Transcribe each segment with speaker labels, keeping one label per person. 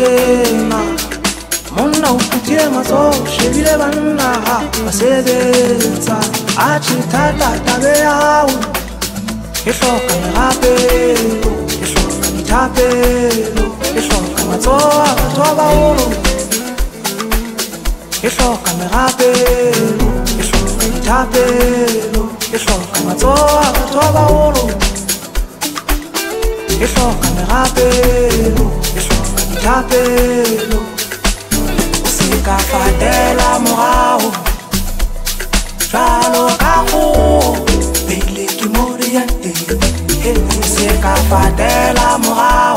Speaker 1: tjena monna o putie matsoho shebile banna ha ba sebetsa atjhe thata tabe ya hao e hloka merapelo e hloka dithapelo e hloka matsoho a batho ba baholo e hloka merapelo e hloka dithapelo e hloka matsoho a batho ba baholo e hloka merapelo e hloka dithapelo o se ka fatela morao jwalo ka go pele ke mori ya teng o se ka fatela morao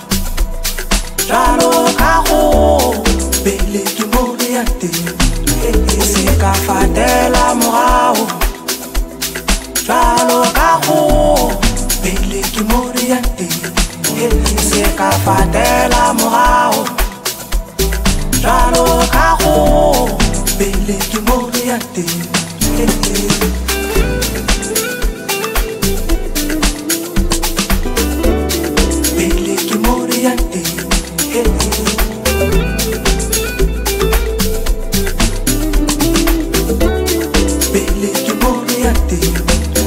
Speaker 1: jwalo ka go pele ke mori ya teng o se ka fatela morao jwalo ka go pele ke mori ya teng se ka fatela morao jwalo ka go pele ke mori ya teng pele ke mori ya teng pele ke mori ya teng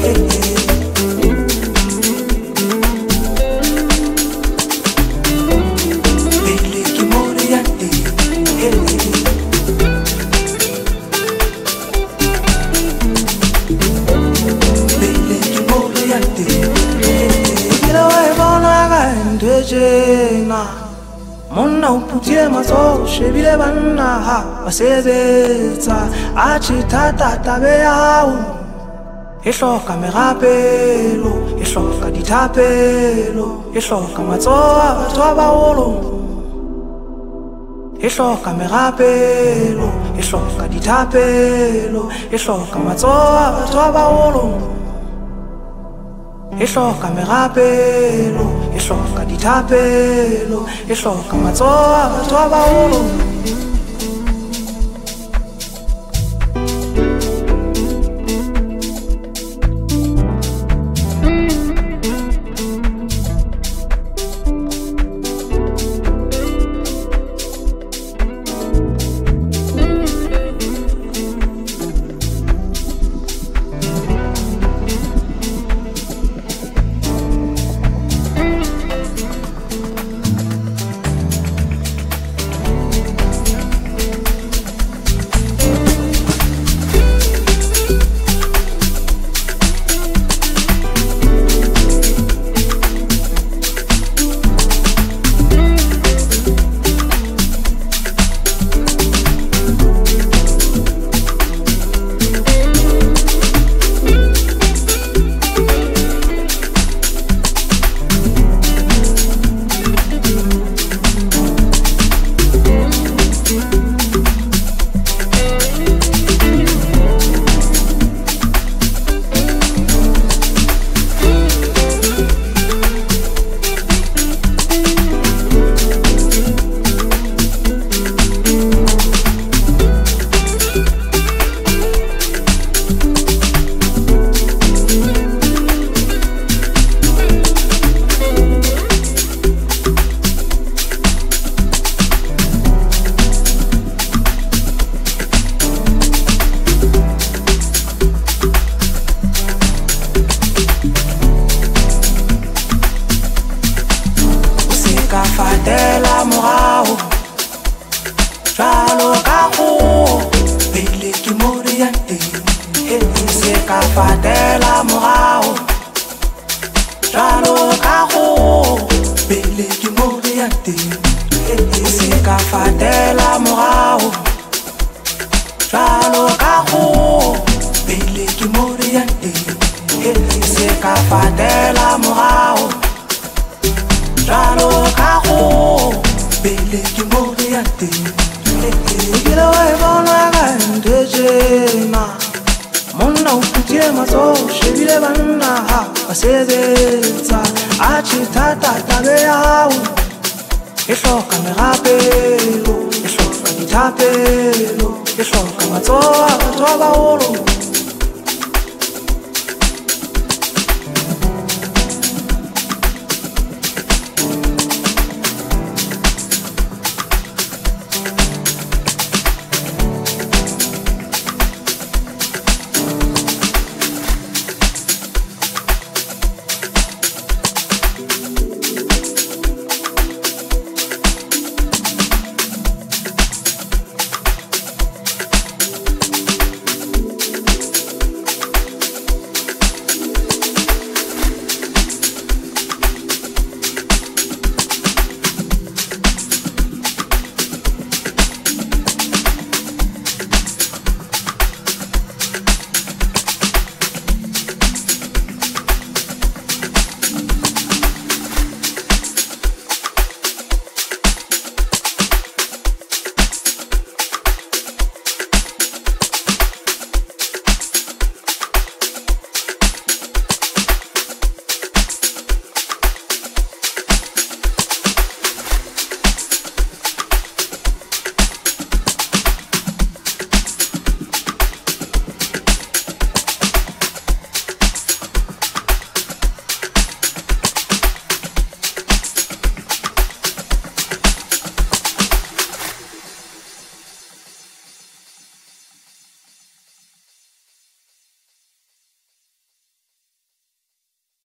Speaker 1: tjena monna o putie matsoho shebile banna ha ba sebetsa atjhe thata tabe ya hao e hloka merapelo e hloka dithapelo e hloka matsoho a batho ba baholo e hloka merapelo e hloka dithapelo e hloka matsoho a batho ba baholo e hloka merapelo e hloka dithapelo e hloka matsoho a batho ba baholo monna o putie matsoho shebile banna ha ba sebetsa atjhe thata tabe ya hao e hloka merapelo e hloka dithapelo e hloka matsoho a batho ba baholo